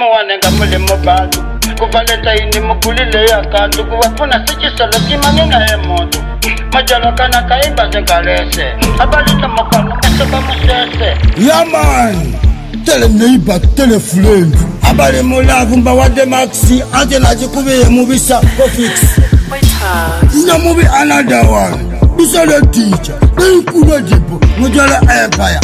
Mwanenga mule mobadu Kuvalentine mukulile ya kantu Kuwafuna sichi solo timani na emoto Majalo kana kaimba zengalese Abalita mokano masaba musese. Yeah man, tell a neighbor, tell a friend. Abali mulavu mba wade maxi Ate naji kubiye movie sa go fix. Na movie another one. This is the teacher. Then kudo jibo Mujala empire.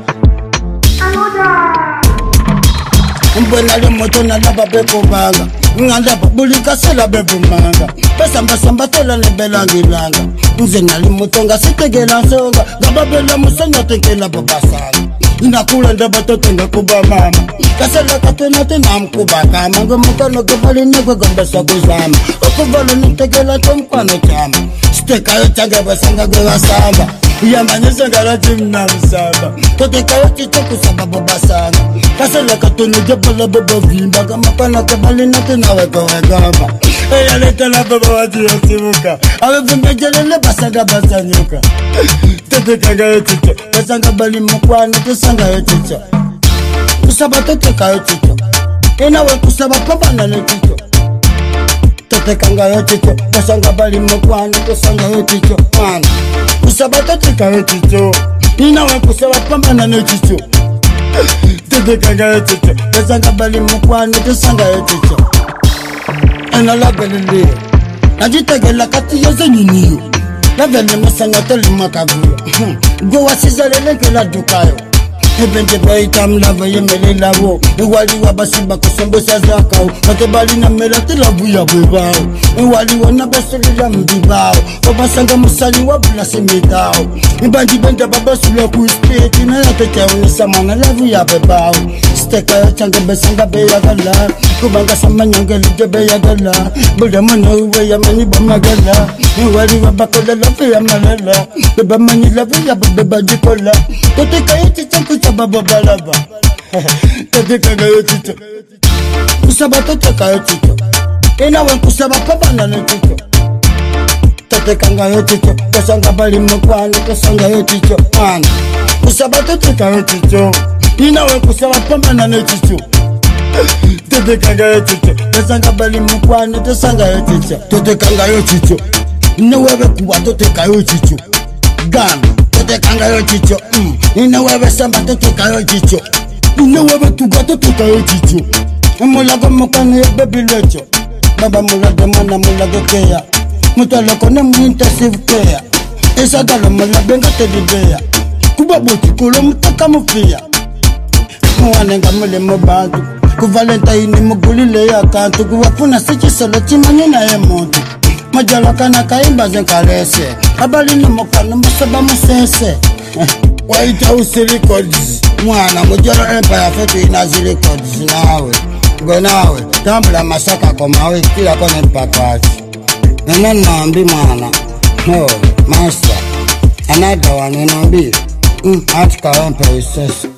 Mbona le moto na laba bebo banga Nganda babulika sela bebo manga Besamba samba tola ne belangilanga Nze nali motonga sitegela nsonga Gababela musanya tekela babasanga Inakula ndaba totenga kuba mama Kasela katena tena mkuba kama Ngomukano kubali negwe gombesa kuzama Okuvalo nitegela tomkwano chama Steka yo change basanga gwe wasamba Yamba nyesangara jimna msamba Toteka yo chichoku sababu basanga Kasela katoni jabala baba vimba Kama pana kabali nati na weko wegamba Eya leta la baba wati yotimuka Awe vimbe jelele basanga basanyuka Toteka yo chicho Basanga bali mkwani tusanga yo chicho Kusaba toteka yo chicho Inawe kusaba pambana yo chicho Toteka yo chicho Basanga bali mkwani tusanga yo chicho Kusaba toteka yo chicho Inawe kusaba pambana yo chicho Toteka yo chicho Basanga bali mkwani tusanga yo chicho Ena la belele Najitegela kati yeze niniyo La vele masanga teli makavuyo Go wasizalele ke la dukayo Ebende baitam lava yemele lavo Iwali wabasimba kusombosa zakao Matebali na melati lavu ya webao Iwali wana besoli la mbibao Wabasanga musali wabula semitao Ibanji benda babasula kuspeti Na yatete unisamana lavu ya webao Steka yo change besanga beya gala Kubanga samanyonge lije beya gala Bude mwana uwe ya mani bama gala Iwali wabakola lavu ya malela Beba mani lavu ya beba jikola Toteka iti chanku sababu balaba Toteka yo chicho Kusaba toteka yo chicho Inawe kusaba pabana no chicho Toteka yo chicho Kasanga bali mkwani kasanga yo chicho Kusaba toteka yo chicho Inawe kusaba pabana no chicho Toteka yo chicho Kasanga bali mkwani kasanga yo chicho Toteka yo chicho Inawe kuwa toteka yo chicho Gami Toteka yo chicho Inawe samba toteka yo chicho Inawe tuga toteka yo chicho Mulago mokane baby lecho Baba mulage mana mulage keya Mutaloko ne mu intensive care Esa dalo mulage ngate dibeya Kuba boti kulo mutaka mufia Mwanenga mule mbantu Ku Valentine mugulile ya kantu Kuwafuna sichi solo chimani na emotu Majalo kana kaimba zenkalese Abali na mokano masaba musese White House Records Mwana mujalo empire fetu inazi records nawe Go nawe Tambula masaka komawe kila kone mpakati Nene nambi mwana No master Another one nambi Atika empire sese